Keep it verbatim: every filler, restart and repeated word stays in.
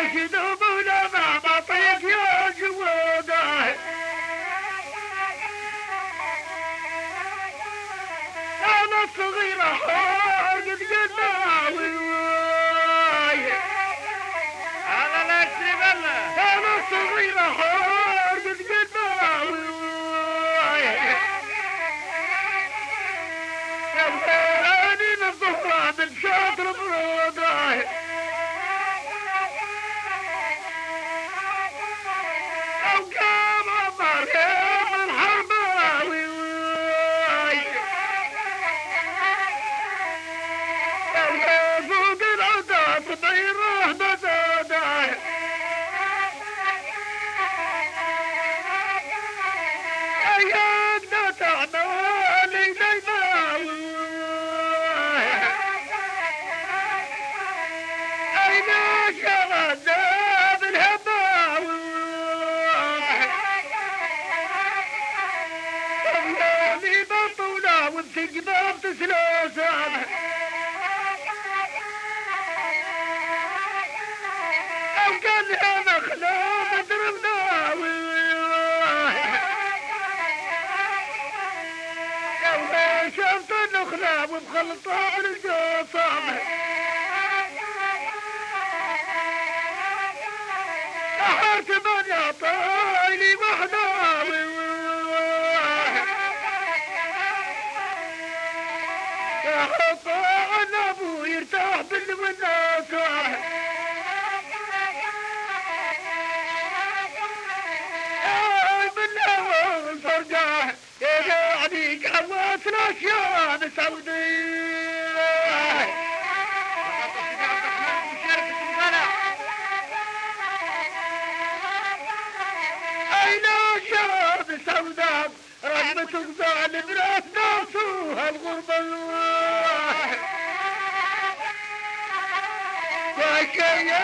شذوبنا ما بطيق يا جواده أنا الصغيرة حارقت قدامي هذا لا يكتب الله. أنا الصغيرة حارقت قدامي يا ويلاني من الظهران الشاطر بروده أو قام عمر يا الحرباوي يا فوق العتاب طيره بداده أياك لا تعمالي ديماوي أيناك يا غذاب الهباوي أولادي بطولة وبتجباب تسلاسل أو كان لها مخلوق ضربناوي يوم شفت النخلة وبخلطة الجصام أحرت من يعطيني محلاوي يا خطا أن أبو يرتاح بالوناسة بالله فرقة يعني قوات الأشياء سوداء أين شاب سوداء رغم تغزال براس ناسوها الغربة وكي